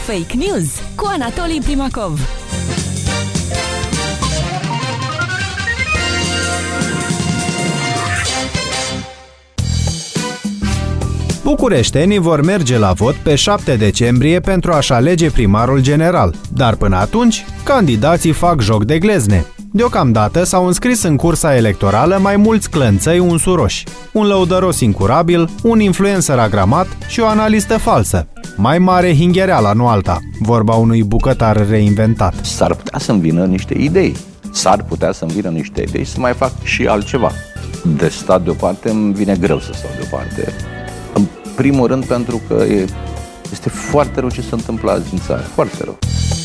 Fake News cu Anatolii Primacov. Bucureștenii vor merge la vot pe 7 decembrie pentru a-și alege primarul general, dar până atunci, candidații fac joc de glezne. Deocamdată s-au înscris în cursa electorală mai mulți clănțăi unsuroși, un lăudăros incurabil, un influencer agramat și o analistă falsă. Mai mare hinghereala, nu alta, vorba unui bucătar reinventat. S-ar putea să-mi vină niște idei, să mai fac și altceva. De stat deoparte îmi vine greu să stau deoparte. În primul rând pentru că este foarte rău ce se întâmplă azi în țară, foarte rău.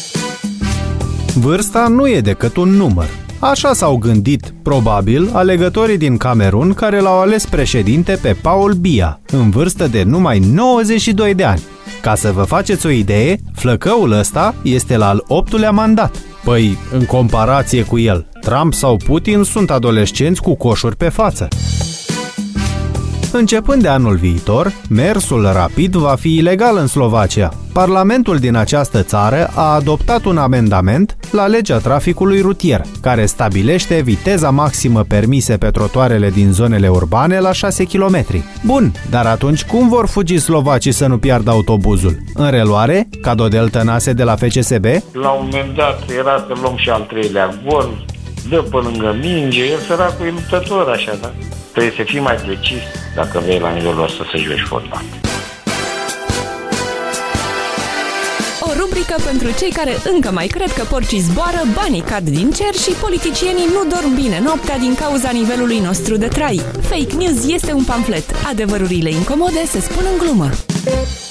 Vârsta nu e decât un număr. Așa s-au gândit, probabil, alegătorii din Camerun care l-au ales președinte pe Paul Biya, în vârstă de numai 92 de ani. Ca să vă faceți o idee, flăcăul ăsta este la al 8-lea mandat. Păi, în comparație cu el, Trump sau Putin sunt adolescenți cu coșuri pe față. Începând de anul viitor, mersul rapid va fi ilegal în Slovacia. Parlamentul din această țară a adoptat un amendament la legea traficului rutier, care stabilește viteza maximă permise pe trotuarele din zonele urbane la 6 km. Bun, dar atunci cum vor fugi slovacii să nu piardă autobuzul? În reluare? Ca de tănase de la FCSB? La un moment dat era să luăm și al treilea gol, dă pe lângă minge, el săracul e luptător așa, da? Trebuie să fii mai precis dacă vrei la nivelul ăsta să joci fotbal. O rubrică pentru cei care încă mai cred că porcii zboară, banii cad din cer și politicienii nu dorm bine noaptea din cauza nivelului nostru de trai. Fake News este un pamflet. Adevărurile incomode se spun în glumă.